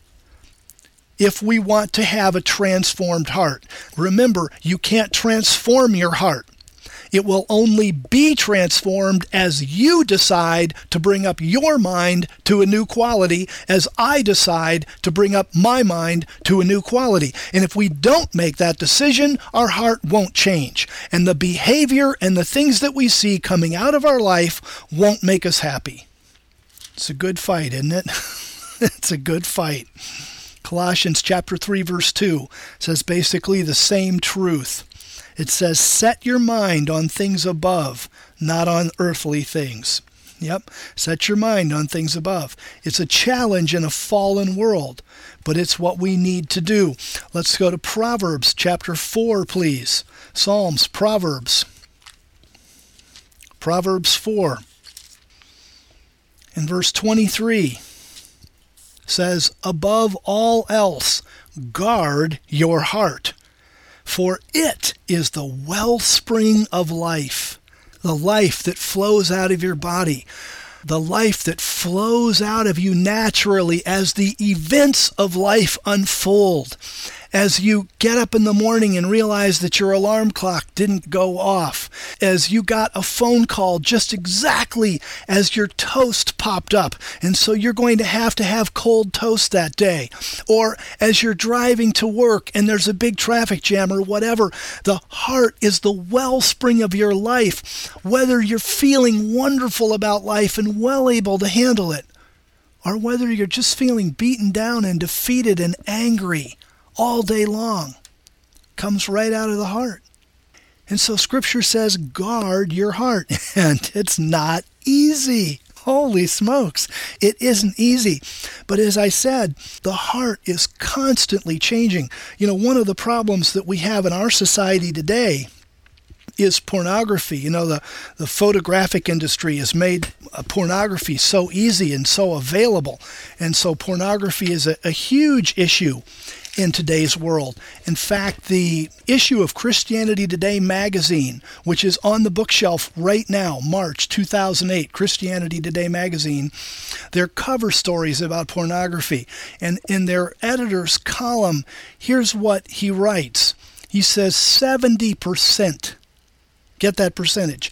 if we want to have a transformed heart. Remember, you can't transform your heart. It will only be transformed as you decide to bring up your mind to a new quality, as I decide to bring up my mind to a new quality. And if we don't make that decision, our heart won't change. And the behavior and the things that we see coming out of our life won't make us happy. It's a good fight, isn't it? It's a good fight. Colossians chapter 3, verse 2 says basically the same truth. It says, set your mind on things above, not on earthly things. Yep, set your mind on things above. It's a challenge in a fallen world, but it's what we need to do. Let's go to Proverbs chapter 4, please. Psalms, Proverbs. Proverbs 4. In verse 23 says, above all else, guard your heart, for it is the wellspring of life, the life that flows out of your body, the life that flows out of you naturally as the events of life unfold. As you get up in the morning and realize that your alarm clock didn't go off, as you got a phone call just exactly as your toast popped up, and so you're going to have cold toast that day, or as you're driving to work and there's a big traffic jam or whatever, the heart is the wellspring of your life, whether you're feeling wonderful about life and well able to handle it, or whether you're just feeling beaten down and defeated and angry all day long, comes right out of the heart. And so Scripture says, guard your heart. And it's not easy. Holy smokes. It isn't easy. But as I said, the heart is constantly changing. You know, one of the problems that we have in our society today is pornography. You know, the photographic industry has made pornography so easy and so available. And so pornography is a huge issue in today's world. In fact, the issue of Christianity Today magazine, which is on the bookshelf right now, March 2008, Christianity Today magazine, their cover stories about pornography. And in their editor's column, here's what he writes. He says 70%, get that percentage,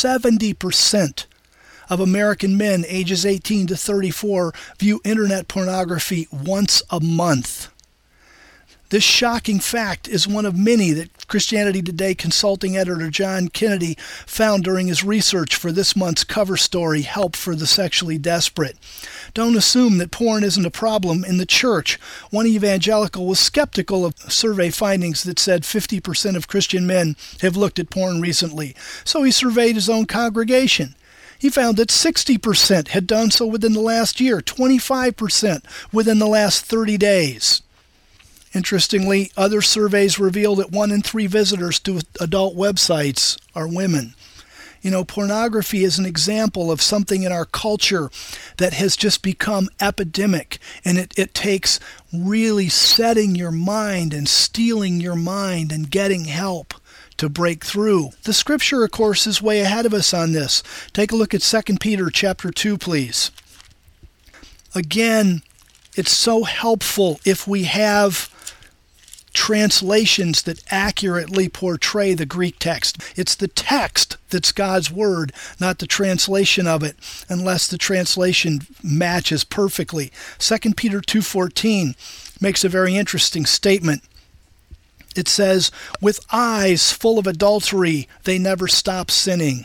70% of American men ages 18 to 34 view internet pornography once a month. This shocking fact is one of many that Christianity Today consulting editor John Kennedy found during his research for this month's cover story, Help for the Sexually Desperate. Don't assume that porn isn't a problem in the church. One evangelical was skeptical of survey findings that said 50% of Christian men have looked at porn recently. So he surveyed his own congregation. He found that 60% had done so within the last year, 25% within the last 30 days. Interestingly, other surveys reveal that 1 in 3 visitors to adult websites are women. You know, pornography is an example of something in our culture that has just become epidemic, and it takes really setting your mind and steeling your mind and getting help to break through. The Scripture, of course, is way ahead of us on this. Take a look at 2 Peter chapter 2, please. Again, It's so helpful if we have translations that accurately portray the Greek text. It's the text that's God's word, not the translation of it, unless the translation matches perfectly. 2 Peter 2:14 makes a very interesting statement. It says, "With eyes full of adultery, they never stop sinning."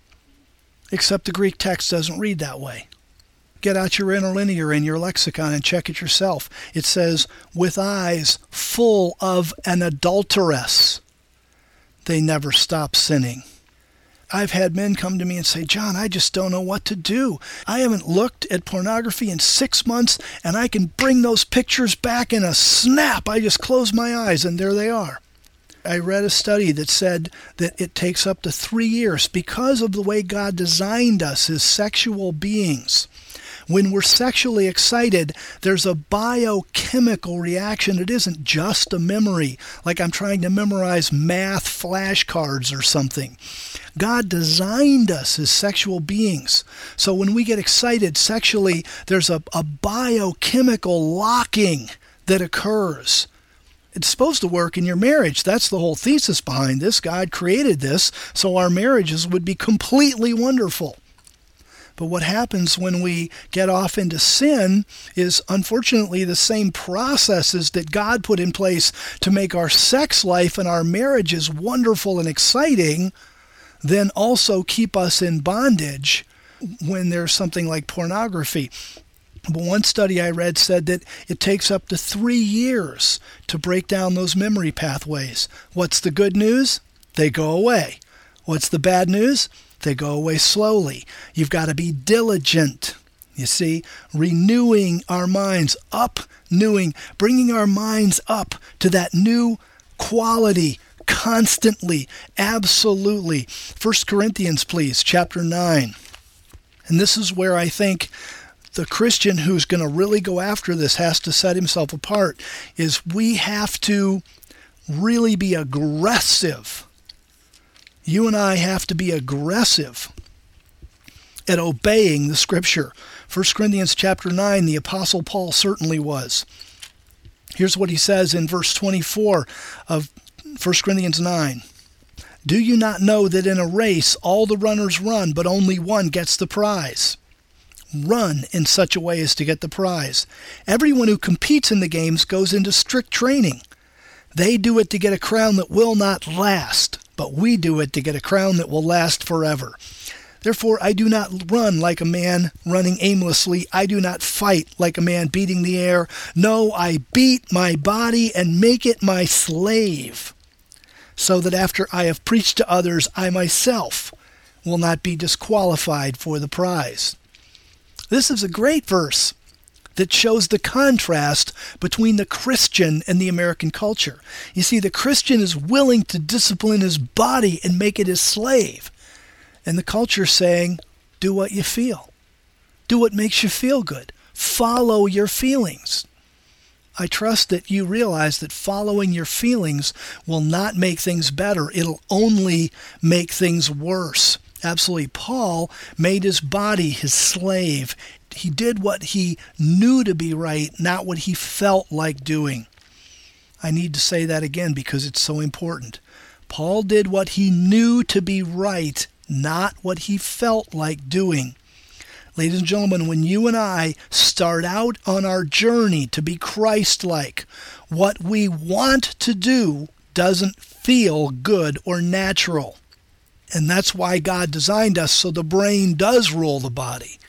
Except the Greek text doesn't read that way. Get out your interlinear in your lexicon and check it yourself. It says, "With eyes full of an adulteress, they never stop sinning." I've had men come to me and say, "John, I just don't know what to do. I haven't looked at pornography in 6 months, and I can bring those pictures back in a snap. I just close my eyes, and there they are." I read a study that said that it takes up to 3 years because of the way God designed us as sexual beings. When we're sexually excited, there's a biochemical reaction. It isn't just a memory, like I'm trying to memorize math flashcards or something. God designed us as sexual beings. So when we get excited sexually, there's a biochemical locking that occurs. It's supposed to work in your marriage. That's the whole thesis behind this. God created this so our marriages would be completely wonderful. But what happens when we get off into sin is, unfortunately, the same processes that God put in place to make our sex life and our marriages wonderful and exciting then also keep us in bondage when there's something like pornography. But one study I read said that it takes up to 3 years to break down those memory pathways. What's the good news? They go away. What's the bad news? They go away slowly. You've got to be diligent. You see, renewing our minds, bringing our minds up to that new quality constantly, absolutely. 1 Corinthians, please, chapter 9. And this is where I think the Christian who's going to really go after this has to set himself apart, is we have to really be aggressive. You and I have to be aggressive at obeying the Scripture. 1 Corinthians chapter 9, the Apostle Paul certainly was. Here's what he says in verse 24 of 1 Corinthians 9. "Do you not know that in a race all the runners run, but only one gets the prize? Run in such a way as to get the prize. Everyone who competes in the games goes into strict training. They do it to get a crown that will not last, but we do it to get a crown that will last forever. Therefore I do not run like a man running aimlessly. I do not fight like a man beating the air. No, I beat my body and make it my slave, so that after I have preached to others, I myself will not be disqualified for the prize." This is a great verse that shows the contrast between the Christian and the American culture. You see, the Christian is willing to discipline his body and make it his slave. And the culture is saying, do what you feel. Do what makes you feel good. Follow your feelings. I trust that you realize that following your feelings will not make things better. It'll only make things worse. Absolutely. Paul made his body his slave. He did what he knew to be right, not what he felt like doing. I need to say that again because it's so important. Paul did what he knew to be right, not what he felt like doing. Ladies and gentlemen, when you and I start out on our journey to be Christ-like, what we want to do doesn't feel good or natural. And that's why God designed us so the brain does rule the body.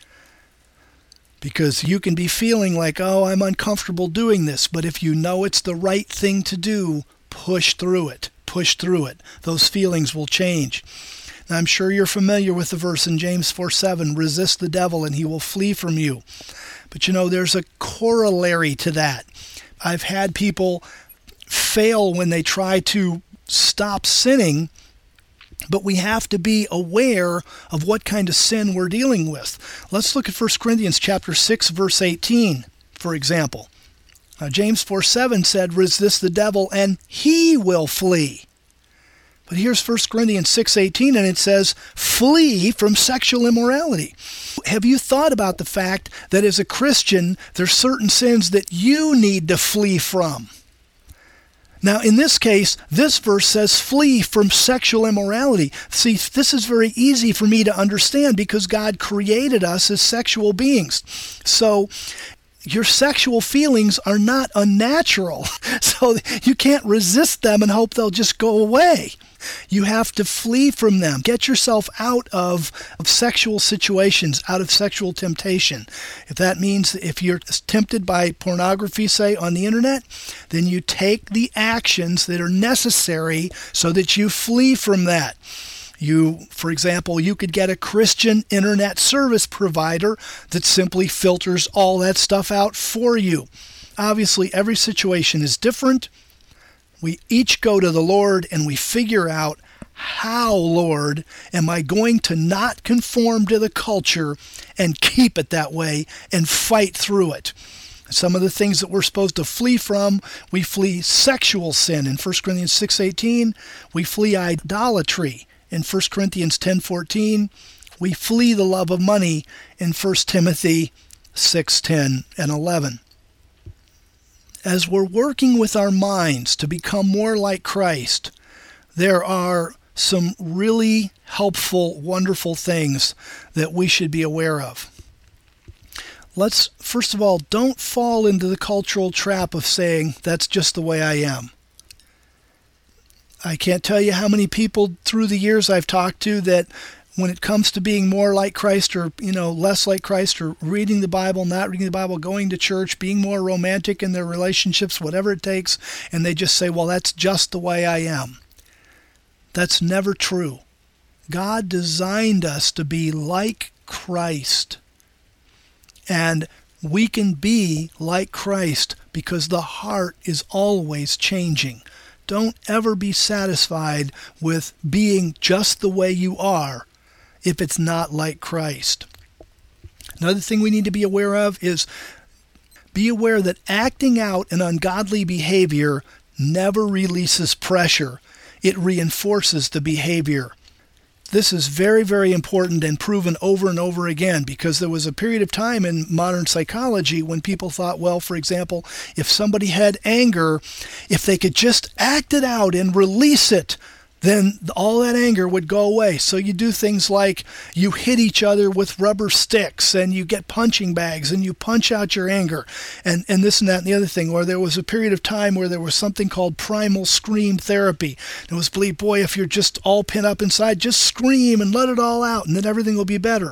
Because you can be feeling like, oh, I'm uncomfortable doing this. But if you know it's the right thing to do, push through it. Push through it. Those feelings will change. Now, I'm sure you're familiar with the verse in James 4:7, resist the devil and he will flee from you. But you know, there's a corollary to that. I've had people fail when they try to stop sinning, but we have to be aware of what kind of sin we're dealing with. Let's look at 1 Corinthians chapter 6, verse 18, for example. James 4:7 said, resist the devil and he will flee. But here's 1 Corinthians 6:18, and it says, flee from sexual immorality. Have you thought about the fact that as a Christian, there's certain sins that you need to flee from? Now, in this case, this verse says flee from sexual immorality. See, this is very easy for me to understand because God created us as sexual beings. So your sexual feelings are not unnatural. So you can't resist them and hope they'll just go away. You have to flee from them. Get yourself out of sexual situations, out of sexual temptation. If that means if you're tempted by pornography, say, on the internet, then you take the actions that are necessary so that you flee from that. For example, you could get a Christian internet service provider that simply filters all that stuff out for you. Obviously, every situation is different. We each go to the Lord and we figure out, how, Lord, am I going to not conform to the culture and keep it that way and fight through it? Some of the things that we're supposed to flee from, we flee sexual sin in 1 Corinthians 6:18. We flee idolatry in 1 Corinthians 10:14. We flee the love of money in 1 Timothy 6:10 and 11. As we're working with our minds to become more like Christ, there are some really helpful, wonderful things that we should be aware of. Let's, first of all, don't fall into the cultural trap of saying, that's just the way I am. I can't tell you how many people through the years I've talked to that when it comes to being more like Christ or, less like Christ, or reading the Bible, not reading the Bible, going to church, being more romantic in their relationships, whatever it takes, and they just say, well, that's just the way I am. That's never true. God designed us to be like Christ. And we can be like Christ because the heart is always changing. Don't ever be satisfied with being just the way you are if it's not like Christ. Another thing we need to be aware of is be aware that acting out an ungodly behavior never releases pressure. It reinforces the behavior. This is very, very important and proven over and over again because there was a period of time in modern psychology when people thought, well, for example, if somebody had anger, if they could just act it out and release it, then all that anger would go away. So you do things like you hit each other with rubber sticks and you get punching bags and you punch out your anger and this and that and the other thing. Or there was a period of time where there was something called primal scream therapy. It was believed, boy, if you're just all pent up inside, just scream and let it all out and then everything will be better.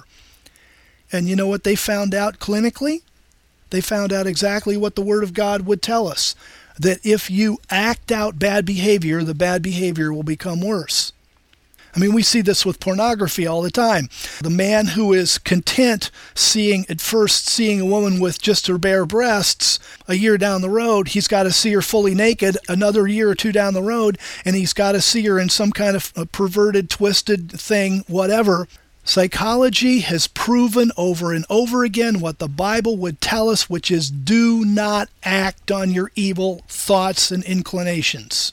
And you know what they found out clinically? They found out exactly what the Word of God would tell us. That if you act out bad behavior, the bad behavior will become worse. I mean, we see this with pornography all the time. The man who is content seeing a woman with just her bare breasts, a year down the road, he's got to see her fully naked another year or two down the road, and he's got to see her in some kind of a perverted, twisted thing, whatever. Psychology has proven over and over again what the Bible would tell us, which is do not act on your evil thoughts and inclinations.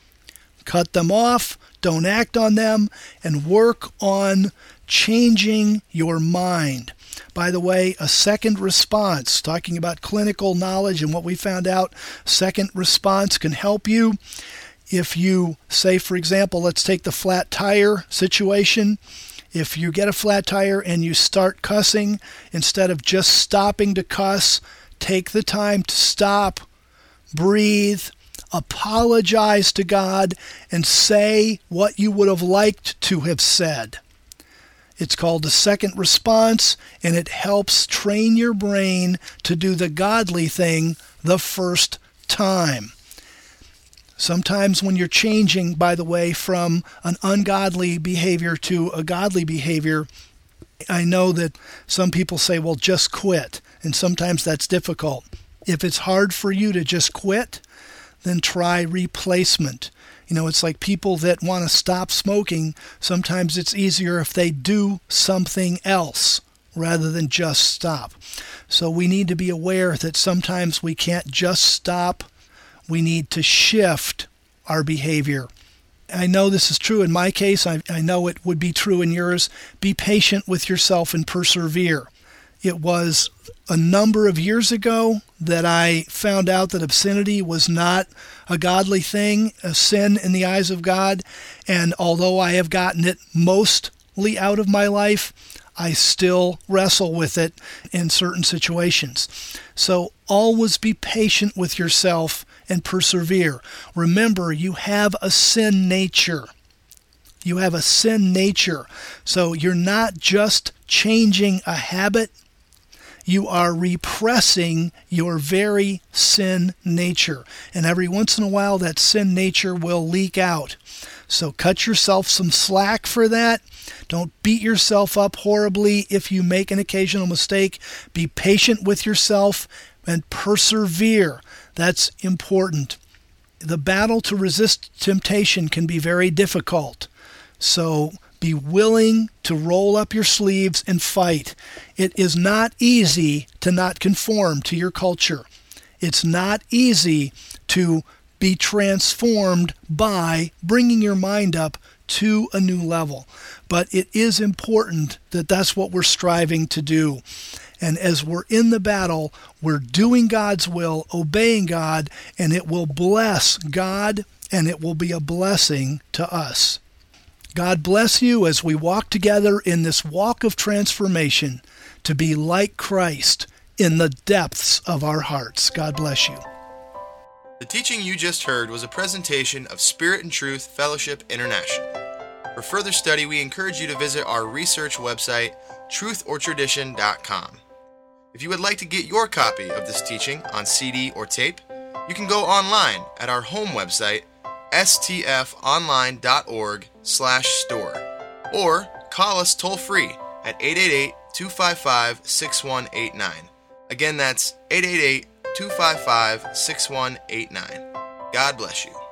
Cut them off, don't act on them, and work on changing your mind. By the way, a second response, talking about clinical knowledge and what we found out, second response can help you. If you say, for example, let's take the flat tire situation. If you get a flat tire and you start cussing, instead of just stopping to cuss, take the time to stop, breathe, apologize to God, and say what you would have liked to have said. It's called the second response, and it helps train your brain to do the godly thing the first time. Sometimes when you're changing, by the way, from an ungodly behavior to a godly behavior, I know that some people say, well, just quit. And sometimes that's difficult. If it's hard for you to just quit, then try replacement. It's like people that want to stop smoking. Sometimes it's easier if they do something else rather than just stop. So we need to be aware that sometimes we can't just stop. We need to shift our behavior. I know this is true in my case. I know it would be true in yours. Be patient with yourself and persevere. It was a number of years ago that I found out that obscenity was not a godly thing, a sin in the eyes of God. And although I have gotten it mostly out of my life, I still wrestle with it in certain situations. So always be patient with yourself and persevere. Remember, you have a sin nature. You have a sin nature. So you're not just changing a habit. You are repressing your very sin nature. And every once in a while, that sin nature will leak out. So cut yourself some slack for that. Don't beat yourself up horribly if you make an occasional mistake. Be patient with yourself and persevere. That's important. The battle to resist temptation can be very difficult. So be willing to roll up your sleeves and fight. It is not easy to not conform to your culture. It's not easy to be transformed by bringing your mind up to a new level. But it is important that that's what we're striving to do. And as we're in the battle, we're doing God's will, obeying God, and it will bless God, and it will be a blessing to us. God bless you as we walk together in this walk of transformation to be like Christ in the depths of our hearts. God bless you. The teaching you just heard was a presentation of Spirit and Truth Fellowship International. For further study, we encourage you to visit our research website, truthortradition.com. If you would like to get your copy of this teaching on CD or tape, you can go online at our home website, stfonline.org/store, or call us toll-free at 888-255-6189. Again, that's 888-255-6189. God bless you.